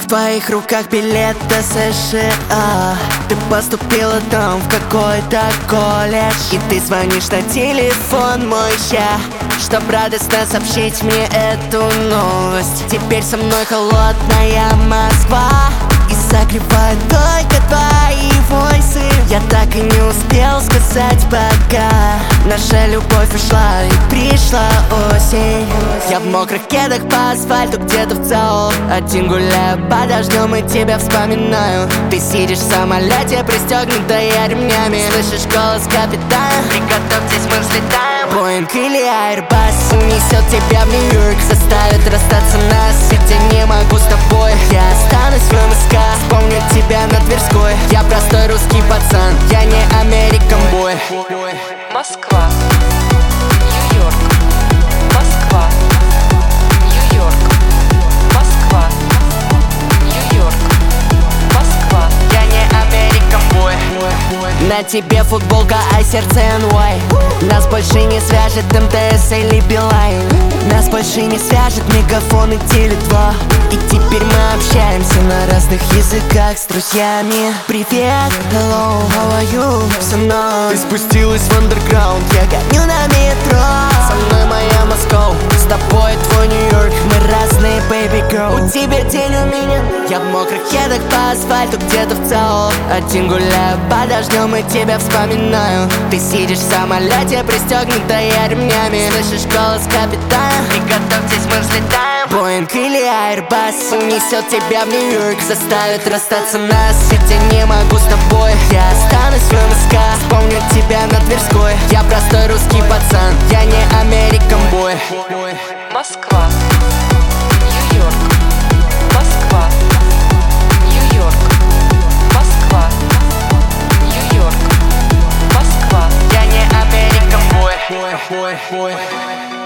твоих руках билет до США. Ты поступила там в какой-то колледж, и ты звонишь на телефон мой ща, чтоб радостно сообщить мне эту новость. Теперь со мной холодная Москва, и согревает только твои войсы. Я так и не успел сказать пока. Наша любовь ушла, и пришла осень. Я в мокрых кедах по асфальту где-то в ЦАО, один гуляю под дождем и тебя вспоминаю. Ты сидишь в самолете, пристегнутая ремнями. Слышишь голос капитана: приготовьтесь, мы взлетаем. Боинг или Airbus унесет тебя в Нью-Йорк, заставит расстаться нас, ведь я не могу с тобой. Я останусь в МСК, вспомню тебя на Тверской. Я простой русский пацан, я не American boy. Москва, Нью-Йорк, Москва, Нью-Йорк, Москва, Нью-Йорк, Москва. Я не American boy. На тебе футболка, а сердце NY. Нас больше не свяжет МТС или Билайн. Нас больше не свяжет Мегафон и Теле2. И теперь мы общаемся на разных языках с друзьями. Привет, hello, how are you? Со мной ты спустилась в андерграунд, я гоню на метро. Со мной моя Москва, с тобой твой Нью-Йорк. Мы разные, baby girl. У тебя день, у меня. Я в мокрых кедах по асфальту где-то в ЦАО, один гуляю под дождем и тебя вспоминаю. Ты сидишь в самолете, пристегнутая ремнями. Слышишь голос капитана: приготовьтесь, мы взлетаем. Боинг или Airbus унесет тебя в Нью-Йорк, заставит расстаться нас, ведь я не могу с тобой. Я останусь в МСК, вспомню тебя на Тверской. Я простой русский пацан, я не American boy. Москва, Нью-Йорк, Москва, Нью-Йорк, Москва, Нью-Йорк, Москва. Я не American boy.